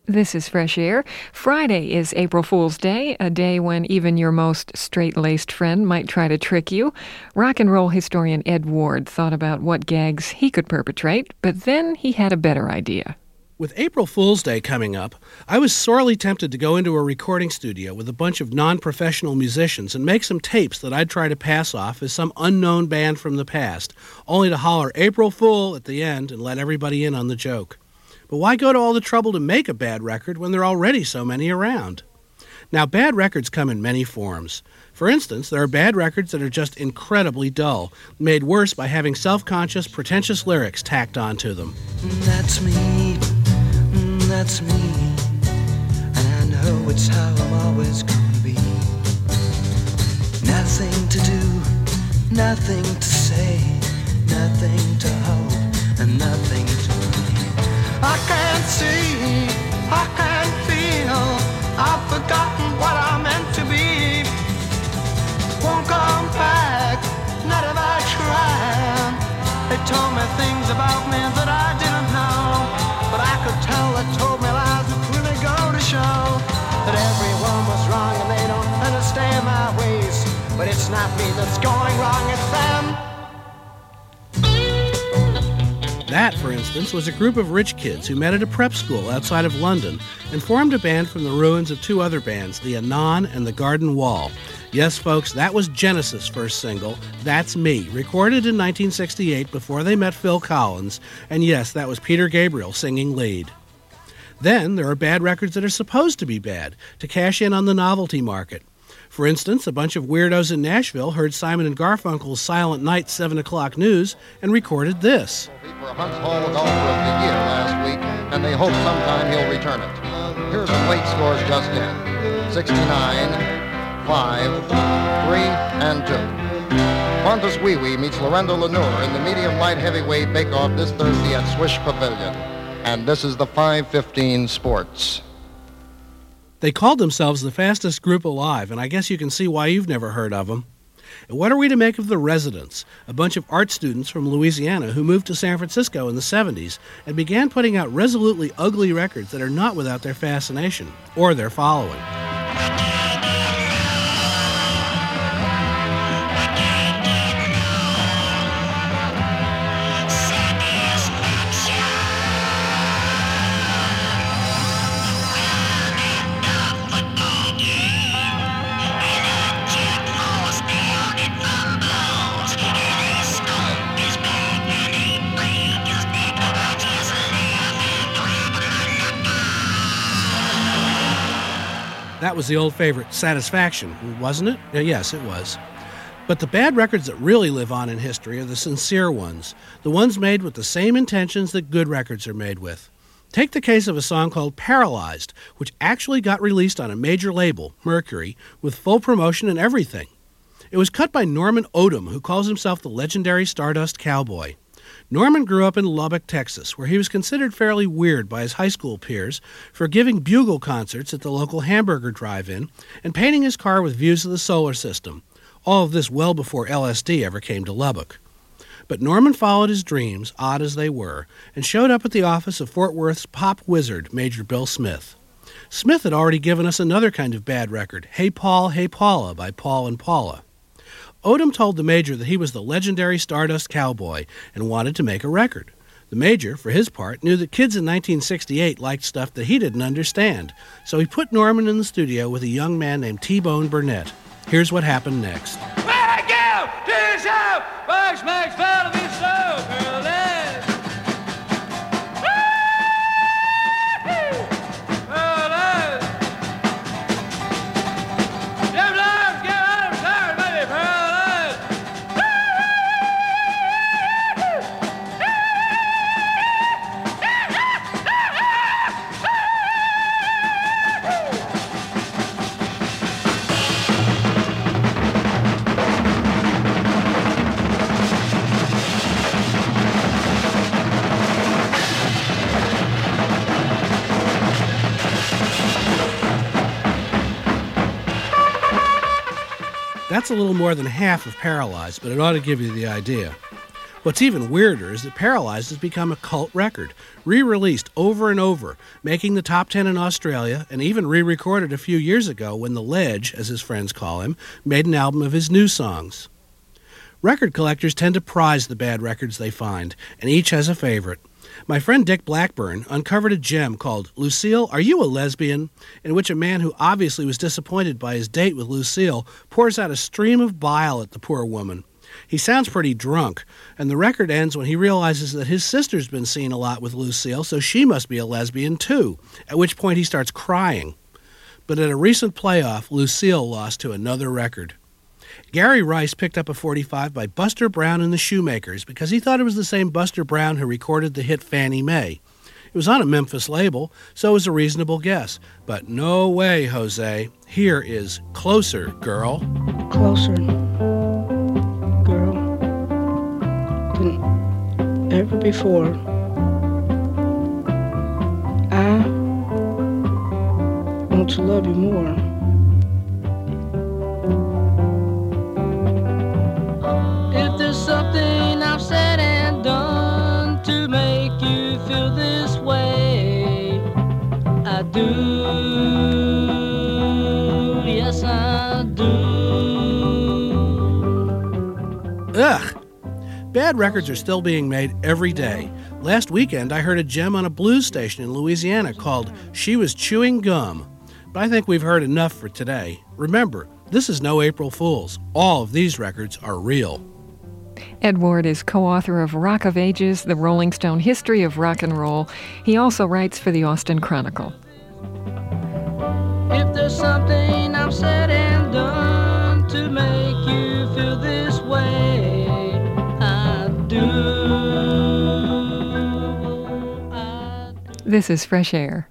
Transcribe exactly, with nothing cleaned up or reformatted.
This is Fresh Air. Friday is April Fool's Day, a day when even your most straight-laced friend might try to trick you. Rock and roll historian Ed Ward thought about what gags he could perpetrate, but then he had a better idea. With April Fool's Day coming up, I was sorely tempted to go into a recording studio with a bunch of non-professional musicians and make some tapes that I'd try to pass off as some unknown band from the past, only to holler April Fool at the end and let everybody in on the joke. But why go to all the trouble to make a bad record when there are already so many around? Now, bad records come in many forms. For instance, there are bad records that are just incredibly dull, made worse by having self-conscious, pretentious lyrics tacked onto them. That's me, that's me, and I know it's how I'm always gonna be. Nothing to do, nothing to say, nothing to hope, and nothing to believe. I can't see, I can't feel, I've forgotten what I meant to be. Won't come back, not if I try. They told me things about me that I didn't know, but I could tell they told me lies that really go to show that everyone was wrong and they don't understand my ways. But it's not me that's going wrong, it's them. That, for instance, was a group of rich kids who met at a prep school outside of London and formed a band from the ruins of two other bands, the Anon and the Garden Wall. Yes, folks, that was Genesis' first single, That's Me, recorded in nineteen sixty-eight before they met Phil Collins, and yes, that was Peter Gabriel singing lead. Then there are bad records that are supposed to be bad, to cash in on the novelty market. For instance, a bunch of weirdos in Nashville heard Simon and Garfunkel's Silent Night seven o'clock News and recorded this. For Hunts Hall Golfer of the Year last week, and they hope sometime he'll return it. Here's the plate scores just in. sixty-nine, five, three, and two. Qantas Wee Wee meets Lorendo Lenoir in the medium light heavyweight bake-off this Thursday at Swish Pavilion. And this is the five fifteen Sports. They called themselves the fastest group alive, and I guess you can see why you've never heard of them. And what are we to make of the Residents, a bunch of art students from Louisiana who moved to San Francisco in the seventies and began putting out resolutely ugly records that are not without their fascination, or their following. That was the old favorite, Satisfaction, wasn't it? Yes, it was. But the bad records that really live on in history are the sincere ones, the ones made with the same intentions that good records are made with. Take the case of a song called Paralyzed, which actually got released on a major label, Mercury, with full promotion and everything. It was cut by Norman Odom, who calls himself the legendary Stardust Cowboy. Norman grew up in Lubbock, Texas, where he was considered fairly weird by his high school peers for giving bugle concerts at the local hamburger drive-in and painting his car with views of the solar system. All of this well before L S D ever came to Lubbock. But Norman followed his dreams, odd as they were, and showed up at the office of Fort Worth's pop wizard, Major Bill Smith. Smith had already given us another kind of bad record, Hey Paul, Hey Paula by Paul and Paula. Odom told the Major that he was the legendary Stardust Cowboy and wanted to make a record. The Major, for his part, knew that kids in nineteen sixty-eight liked stuff that he didn't understand, so he put Norman in the studio with a young man named T-Bone Burnett. Here's what happened next. Back out to his house, Bugs makes fell of his soul, girl, That's a little more than half of Paralyzed, but it ought to give you the idea. What's even weirder is that Paralyzed has become a cult record, re-released over and over, making the top ten in Australia, and even re-recorded a few years ago when The Ledge, as his friends call him, made an album of his new songs. Record collectors tend to prize the bad records they find, and each has a favorite. My friend Dick Blackburn uncovered a gem called Lucille, Are You a Lesbian?, in which a man who obviously was disappointed by his date with Lucille pours out a stream of bile at the poor woman. He sounds pretty drunk, and the record ends when he realizes that his sister's been seen a lot with Lucille, so she must be a lesbian too, at which point he starts crying. But at a recent playoff, Lucille lost to another record. Gary Rice picked up a forty-five by Buster Brown and the Shoemakers because he thought it was the same Buster Brown who recorded the hit Fannie Mae. It was on a Memphis label, so it was a reasonable guess. But no way, Jose. Here is Closer, Girl. Closer, girl, than ever before. I want to love you more. If there's something I've said and done to make you feel this way, I do, yes I do. Ugh! Bad records are still being made every day. Last weekend, I heard a gem on a blues station in Louisiana called She Was Chewing Gum. But I think we've heard enough for today. Remember, this is no April Fool's. All of these records are real. Ed Ward is co-author of Rock of Ages, The Rolling Stone History of Rock and Roll. He also writes for the Austin Chronicle. If there's something I've said and done to make you feel this way, I do. I do. This is Fresh Air.